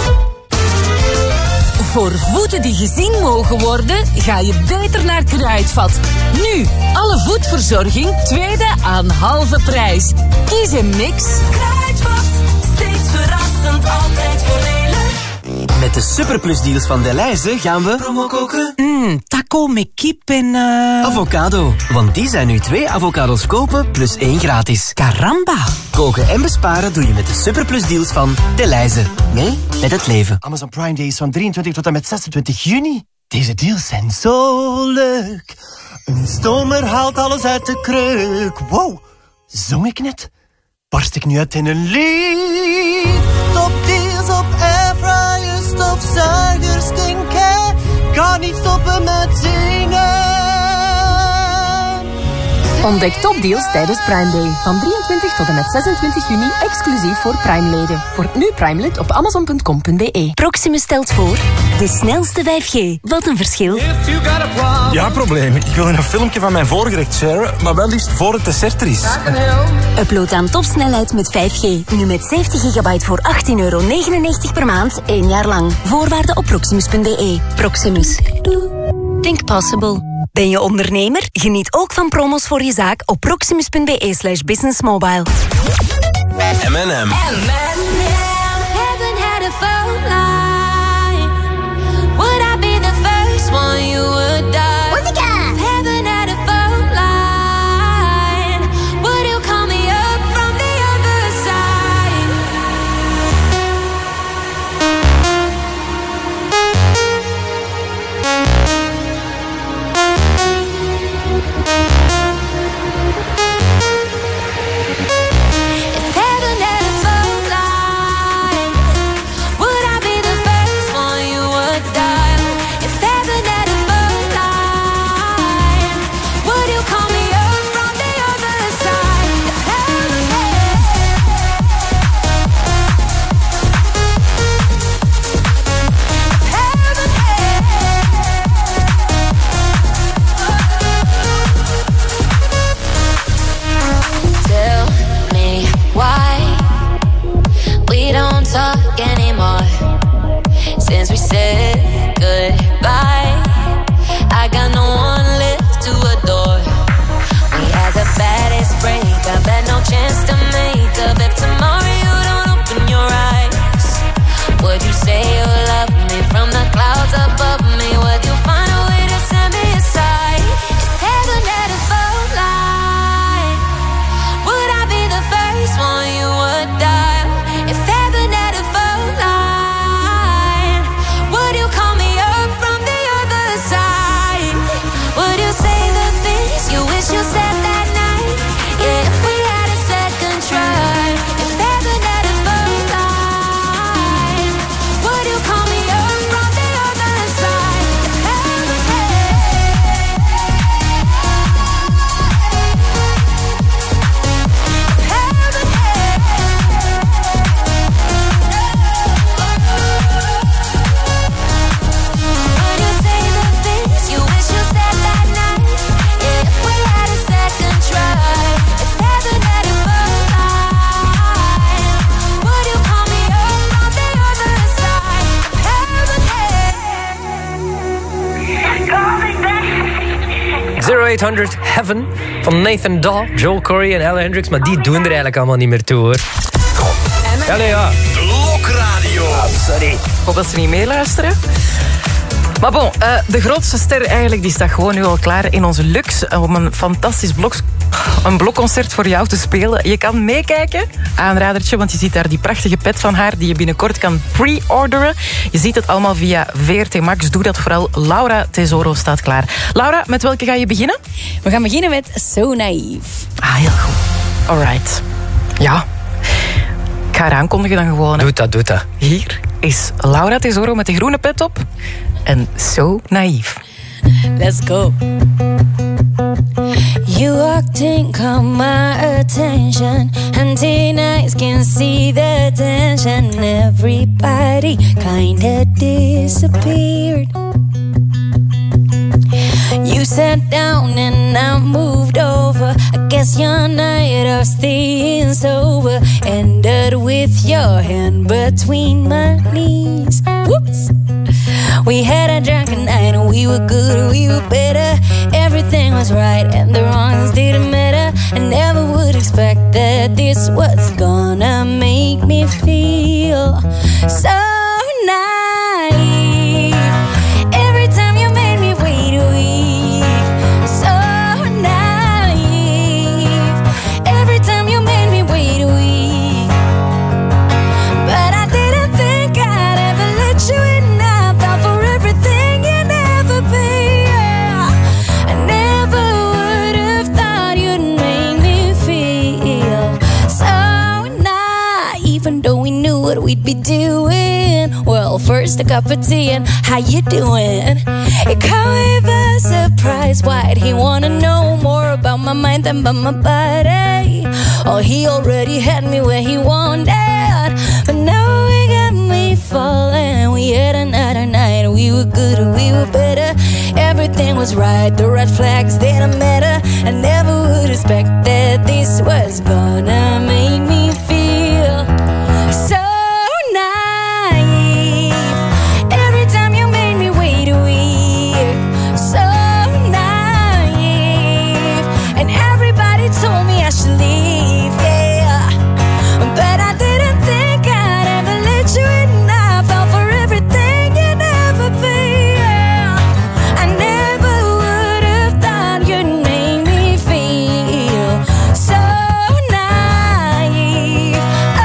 Voor voeten die gezien mogen worden, ga je beter naar Kruidvat. Nu, alle voetverzorging, tweede aan halve prijs. Kies een mix. Kruidvat, steeds verrassend, altijd voordelig. Met de superplusdeals van Delhaize gaan we promo koken. Taco met kip en... Avocado, want die zijn nu 2 avocados kopen plus 1 gratis. Caramba. Koken en besparen doe je met de superplusdeals van Delhaize. Mee met het leven. Amazon Prime Days van 23 tot en met 26 juni. Deze deals zijn zo leuk. Een stomer haalt alles uit de kreuk. Wow, zong ik net? Barst ik nu uit in een lied? Top deals op airfryers, stofzuigers, skincare. Kan niet stoppen met zingen. Ontdek topdeals tijdens Prime Day. Van 23 tot en met 26 juni, exclusief voor Prime-leden. Word nu Prime-lid op amazon.com.be. Proximus stelt voor de snelste 5G. Wat een verschil. Ja, probleem. Ik wil een filmpje van mijn voorgerecht sharen, maar wel liefst voor het dessert er is. Upload aan topsnelheid met 5G. Nu met 70 gigabyte voor €18,99 per maand, 1 jaar lang. Voorwaarden op proximus.be. Proximus. Think possible. Ben je ondernemer? Geniet ook van promos voor je zaak op proximus.be/businessmobile. M&M. Haven't had a phone line. Would I be the first one you would die? What's it got? Haven't had a phone line. Would you call me up from the other side? If heaven had a phone line, would I be the first one you would dial? If heaven had a phone line, would you call me up from the other side? If heaven Tell me why we don't talk anymore. Since we said goodbye, I got no one left to adore. We had the baddest breakup, had no chance to make up. If tomorrow you don't open your eyes, would you say you love me from the clouds above me? Would you find a way to set me aside? If heaven had a phone line, would I be the first one you would dial? If heaven had a phone line, would you call me up from the other side? Would you say the things you wish you said that night? Yeah, if we had a second try. If heaven had a phone line, would you call me up from the other side? If heaven would you say the things you wish you said that night? Yeah, if we had a second try. If heaven had a phone line, would you call me up from the other side? If heaven 0800 Heaven van Nathan Daw, Joel Corey en Ella Hendricks. Maar die doen er eigenlijk allemaal niet meer toe, hoor. Allee, ja. Blokradio. Sorry. Ik hoop dat ze niet meeluisteren. Maar bon, de grootste ster eigenlijk die staat gewoon nu al klaar in onze Lux om een fantastisch blokconcert voor jou te spelen. Je kan meekijken, aanradertje, want je ziet daar die prachtige pet van haar die je binnenkort kan pre-orderen. Je ziet het allemaal via VRT Max. Doe dat vooral. Laura Tesoro staat klaar. Laura, met welke ga je beginnen? We gaan beginnen met So Naïef. Ah, heel goed. Alright. Ja. Ik ga haar aankondigen dan gewoon. Doe dat. Hier is Laura Tesoro met de groene pet op. En So Naïef. Let's go. You walked in, caught my attention, and tonight can see the tension. Everybody kinda disappeared. You sat down and I moved over. I guess your night of staying sober ended with your hand between my knees. Whoops. We had a drunken night and we were good, we were better. Everything was right and the wrongs didn't matter. I never would expect that this was gonna make me feel so naive. Every time you made me wait a week, so naive. Every time you made me wait a week, but I didn't think I'd ever let you in. What we'd be doing. Well, first a cup of tea and how you doing? It caught me by surprise. Why'd he wanna know more about my mind than about my body? Oh, he already had me where he wanted, but now he got me falling. We had another night, we were good, we were better. Everything was right, the red flags didn't matter. I never would expect that this was gonna make me feel so told me I should leave, yeah. But I didn't think I'd ever let you in. I fell for everything you never be, yeah. I never would have thought you'd make me feel so naive.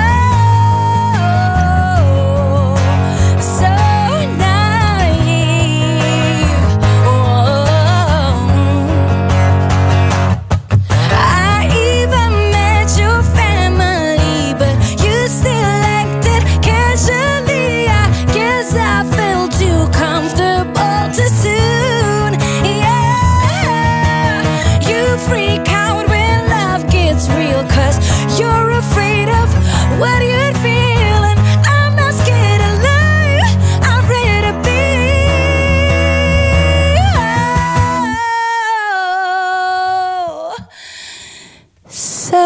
Oh, so naive. Oh. You're afraid of what you'd feel, and I'm not scared to lie. I'm ready to be so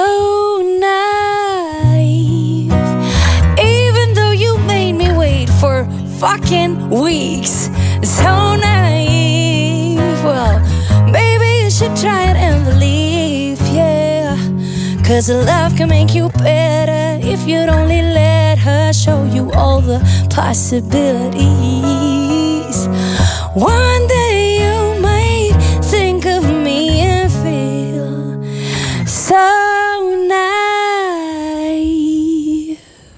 naive. Even though you made me wait for fucking weeks, so naive. Well, maybe you should try it and believe, yeah. 'Cause love can make you better if you'd only let her show you all the possibilities. One day you might think of me and feel so naive.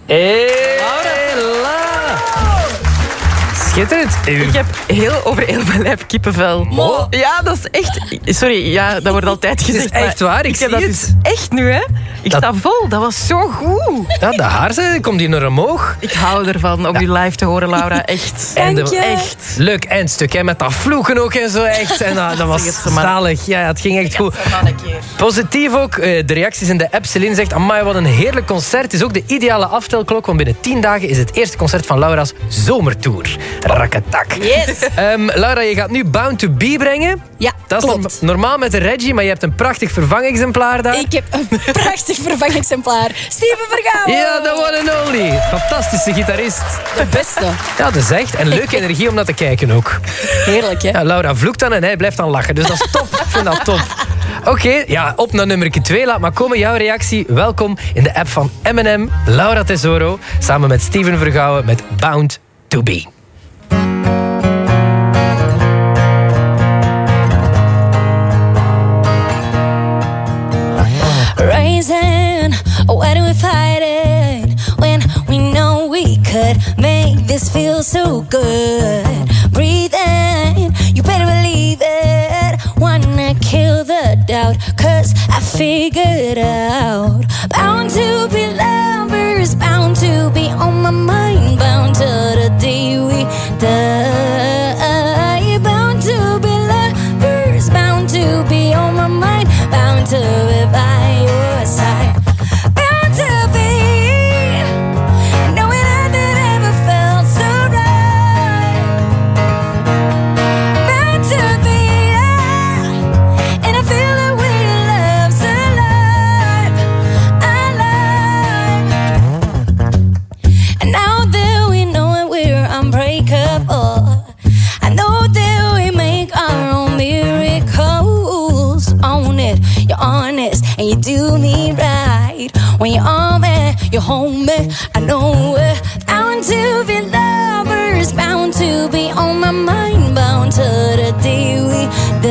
Schitterend. Ik heb over heel mijn lijf kippenvel. Oh. Ja, dat is echt... Sorry, ja, dat wordt altijd gezegd. Het is echt waar, ik heb zie dat het. dus echt nu, hè. Ik sta vol, dat was zo goed. Ja, de haar komt hier naar omhoog. Ik hou ervan om je live te horen, Laura. Echt. En echt. Leuk eindstuk, hè, met dat vloeken ook en zo echt. En dat was zalig. Ja, het ging echt goed. Positief ook. De reacties in de app. Celine zegt, amai, wat een heerlijk concert. Het is ook de ideale aftelklok, want binnen 10 dagen is het eerste concert van Laura's zomertour. Rakatak. Yes. Laura, je gaat nu Bound to Be brengen. Ja, dat klopt. is normaal met de Reggie, maar je hebt een prachtig vervangexemplaar daar. Ik heb een prachtig vervangexemplaar. Steven Vergouwen. Ja, the one and only. Fantastische gitarist. De beste. Ja, dat is echt. En leuke energie om naar te kijken ook. Heerlijk, hè? Ja, Laura vloekt dan en hij blijft dan lachen. Dus dat is top. Ik vind dat top. Oké, ja, op naar nummer 2. Laat maar komen jouw reactie. Welkom in de app van M&M. Laura Tesoro, samen met Steven Vergouwen met Bound to Be. Why do we fight it when we know we could make this feel so good? Breathe in, you better believe it. Wanna kill the doubt, cause I figured out. Bound to be lovers, bound to be on my mind, bound to the day we die. Bound to be lovers, bound to be on my mind, bound to be by your side. Bound to be knowing I never felt so right. Bound to be, and I feel the way love's alive, alive. And now that we know that we're unbreakable, I know that we make our own miracles. Own it, you're honest, and you do me right. When you're on me, you hold me, I know it. Bound to be lovers, bound to be on my mind, bound to the day we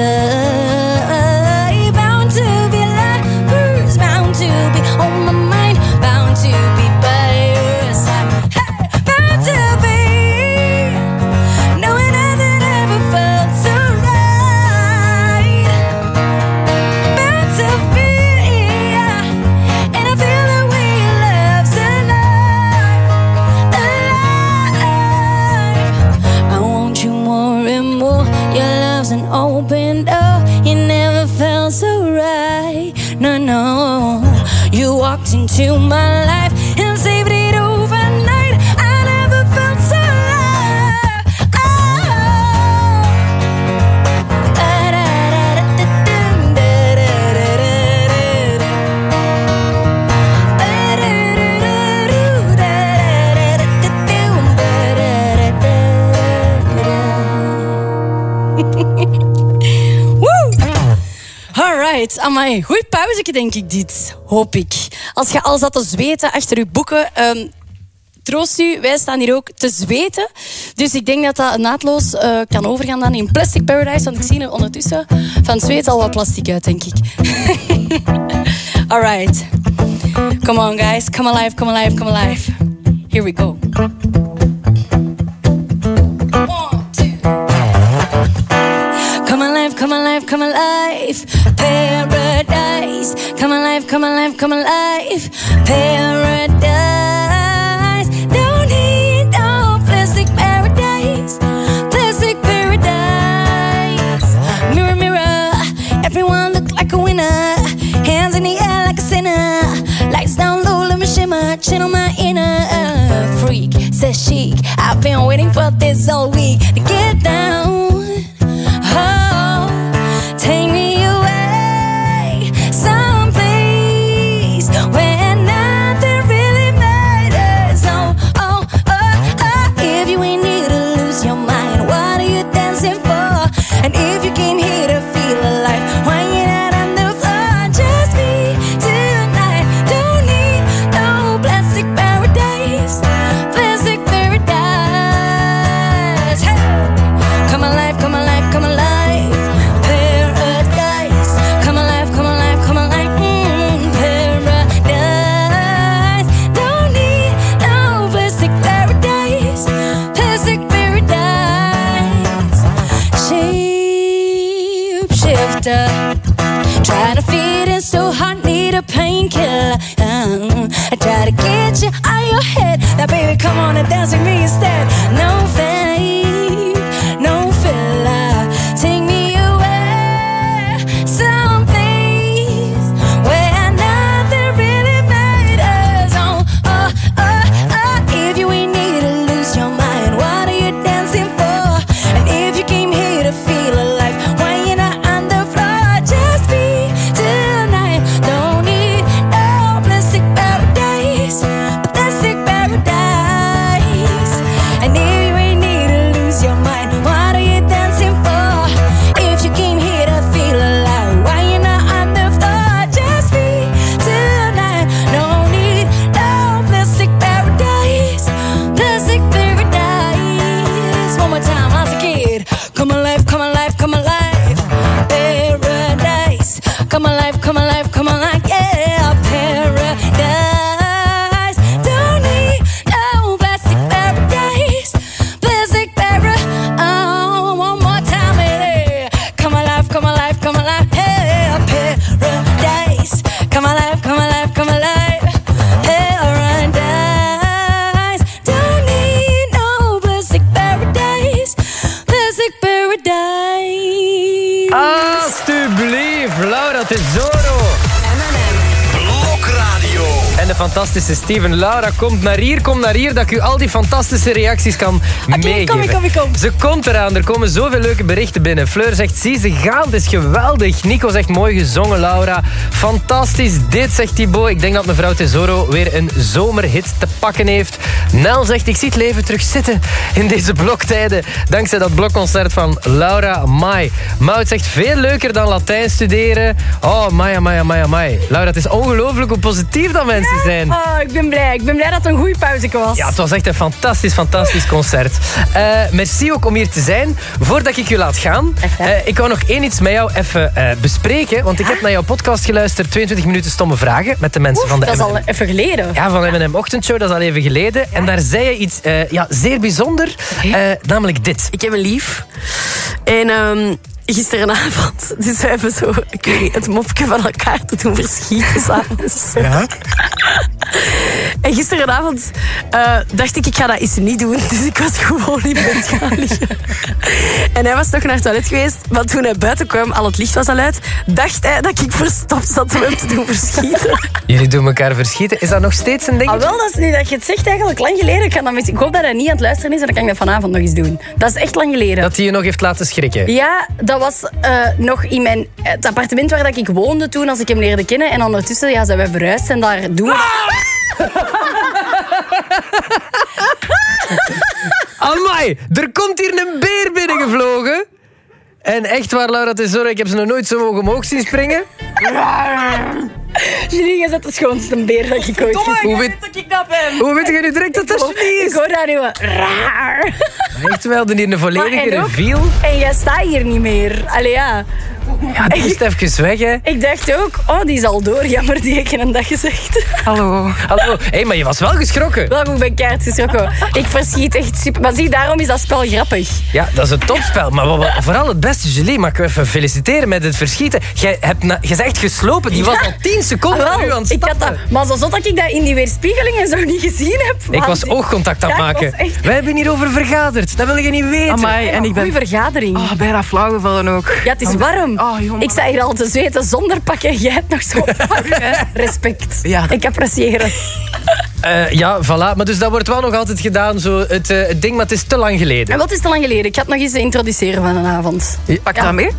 die. Bound to be lovers, bound to be on my mind, bound to be by your side. Hey, bound to be knowing I never felt so right. Bound to be, and I feel the way love's alive, alive. I want you more and more. Your love's an open door. You never felt so right. No, no. You walked into my life and saved it overnight. I never felt so alive. Alright, amai. Goeie pauze, denk ik dit. Hoop ik. Als je al zat te zweten achter je boeken, troost u, wij staan hier ook te zweten. Dus ik denk dat dat naadloos kan overgaan dan in Plastic Paradise. Want ik zie er ondertussen van het zweet al wat plastic uit, denk ik. Alright. Come on, guys. Come alive, come alive, come alive. Here we go. Come alive, come alive, come alive, paradise. Come alive, come alive, come alive, paradise. Don't need no plastic paradise, plastic paradise. Mirror, mirror, everyone look like a winner. Hands in the air like a sinner. Lights down low, let me shimmer, channel my inner freak. Says chic, I've been waiting for this all week to get down. Oh, take me away someplace where nothing really matters. Oh, oh, oh, oh. If you ain't here to lose your mind, what are you dancing for? And if you came here to feel alive, why you not on the floor? Just me tonight. Don't need no plastic paradise, plastic paradise. Hey, come alive, come alive, come alive. Try to fit in so hard, need a painkiller. I try to get you out of your head. Now baby, come on and dance with me instead. No faith, no filler. Take me away someplace where nothing really matters. Oh, oh, oh, oh. If you ain't need to lose your mind, what are you dancing for? And if you came here to feel alive, why you not on the floor? Just be tonight. Don't need no plastic paradise, plastic paradise. And if you En de fantastische Steven. Laura, kom naar hier, dat ik u al die fantastische reacties kan meegeven. Kom. Ze komt eraan, er komen zoveel leuke berichten binnen. Fleur zegt, zie ze gaan, het is geweldig. Nico zegt, mooi gezongen, Laura. Fantastisch, dit zegt Thibaut. Ik denk dat mevrouw Tesoro weer een zomerhit te pakken heeft. Nel zegt, ik zie het leven terug zitten in deze bloktijden. Dankzij dat blokconcert van Laura Mai. Maud zegt, veel leuker dan Latijn studeren. Oh, Mai. Laura, het is ongelooflijk hoe positief dat mensen zijn. Oh, ik ben blij dat het een goede pauze was. Ja, het was echt een fantastisch concert. Merci ook om hier te zijn. Voordat ik je laat gaan, ik wou nog iets met jou even bespreken. Want ik heb naar jouw podcast geluisterd, 22 minuten stomme vragen, met de mensen van de dat is al even geleden. Ja, van de M&M Ochtendshow, dat is al even geleden. Ja. En daar zei je iets zeer bijzonder, namelijk dit. Ik heb een lief. En gisterenavond, dus we hebben zo, ik weet niet, het mopje van elkaar te doen verschieten s'avonds. Ja. En gisterenavond dacht ik ga dat eens niet doen. Dus ik was gewoon in bed gaan liggen. En hij was toch naar het toilet geweest. Want toen hij buiten kwam, al het licht was al uit, dacht hij dat ik verstopt zat om hem te doen verschieten. Jullie doen elkaar verschieten. Is dat nog steeds een ding? Ah, wel, dat is nu dat je het zegt eigenlijk lang geleden. Ik hoop dat hij niet aan het luisteren is en dan kan ik dat vanavond nog eens doen. Dat is echt lang geleden. Dat hij je nog heeft laten schrikken? Ja, dat was nog in het appartement waar dat ik woonde toen, als ik hem leerde kennen. En ondertussen zijn we verhuisd en daar doen we... Amai, er komt hier een beer binnengevlogen. En echt waar, Laura Tesoro, ik heb ze nog nooit zo omhoog zien springen. Julie, je zet het schoonste beer dat ik ooit gezien heb. Hoe weet je nu direct dat dat Julie is? Ik hoor daar nu wat raar. Echt wel, dan hier een volledige reveal. En jij staat hier niet meer. Allee, ja. Ja, die is even weg, hè. Ik dacht ook, die is al door. Jammer, die heb ik een dag gezegd. Hallo. Hé, maar je was wel geschrokken. Wel, ik ben keihard geschrokken. Ik verschiet echt super. Maar zie, daarom is dat spel grappig. Ja, dat is een topspel. Maar vooral het beste, Julie, mag ik je even feliciteren met het verschieten. Je bent echt geslopen. Die was al 10 seconden voor u aan het stappen. Maar zo zot dat ik dat in die weerspiegelingen zo niet gezien heb. Ik was oogcontact aan het maken. Wij hebben hierover vergaderd. Dat wil je niet weten. Amai, en ik ben... Goeie vergadering. Oh, bijna flauw gevallen ook. Ja, het is warm. Ik sta hier al te zweten zonder pak en jij hebt nog zo pak. Respect. Ja, ik apprecieer het. Ja, voilà. Maar dus dat wordt wel nog altijd gedaan, zo het ding, maar het is te lang geleden. En wat is te lang geleden? Ik ga het nog eens introduceren van een avond. Pak dat mee?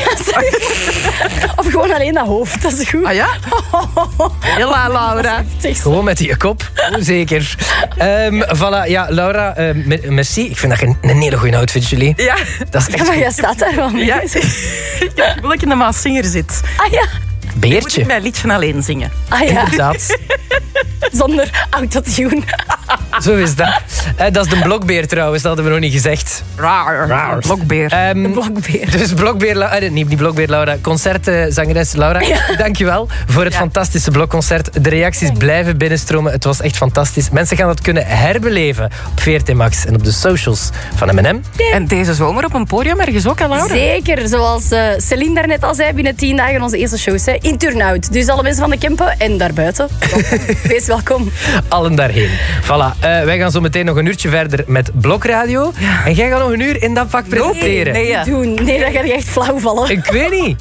Of gewoon alleen dat hoofd, dat is goed. Ah ja? Hela, Laura. Gewoon met die kop, zeker. Voilà, ja, Laura, merci. Ik vind dat een hele goede outfit, Julie. Ja. Dat is echt maar jij staat daar wel mee. Ja, ik wil dat ik in de Maasinger zit. Ah ja. Beertje. Moet ik mijn liedje alleen zingen. Ah ja. Inderdaad. Zonder autotune. Zo is dat. Dat is de blokbeer trouwens, dat hadden we nog niet gezegd. Raar. Blokbeer. De blokbeer. Dus blokbeer, niet blokbeer Laura, concertzangeres Laura. Ja. Dankjewel voor het fantastische blokconcert. De reacties blijven binnenstromen. Het was echt fantastisch. Mensen gaan dat kunnen herbeleven op VRT Max en op de socials van M&M. Ja. En deze zomer op een podium ergens ook, Laura? Zeker, zoals Céline daarnet al zei, binnen 10 dagen onze eerste shows. In Turnhout. Dus alle mensen van de Kempen en daarbuiten. Wees welkom. Allen daarheen. Voilà. Wij gaan zo meteen nog een uurtje verder met Blokradio. Ja. En jij gaat nog een uur in dat vak presenteren. Nee, dat gaat je echt flauw vallen. Ik weet niet.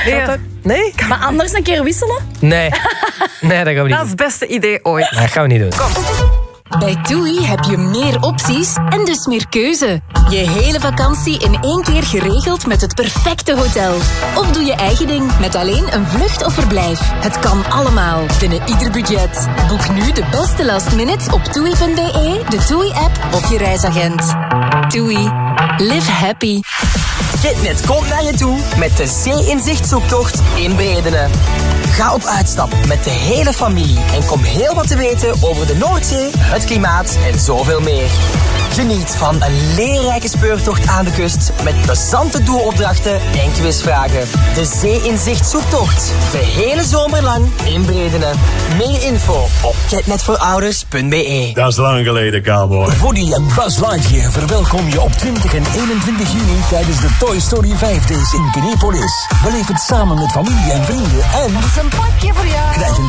Nee? Maar anders een keer wisselen? Nee, dat gaan we niet doen. Dat is het beste idee ooit. Dat gaan we niet doen. Bij TUI heb je meer opties en dus meer keuze. Je hele vakantie in 1 keer geregeld met het perfecte hotel. Of doe je eigen ding met alleen een vlucht of verblijf. Het kan allemaal, binnen ieder budget. Boek nu de beste last minutes op TUI.be, de TUI-app of je reisagent. TUI. Live happy. Kitnet komt naar je toe met de Zee-inzicht-zoektocht in Bredene. Ga op uitstap met de hele familie en kom heel wat te weten over de Noordzee, het klimaat en zoveel meer. Geniet van een leerrijke speurtocht aan de kust met plezante doelopdrachten en quizvragen. De Zee-inzicht-zoektocht. De hele zomer lang in Bredene. Meer info op kitnetvoorouders.be. Dat is lang geleden, cowboy. Woody en Buzz Lightyear verwelkom je op 20 en 21 juni tijdens de Toy Story 5 Days in Kinepolis. Beleef het samen met familie en vrienden en... een pakje voor jou. Krijg een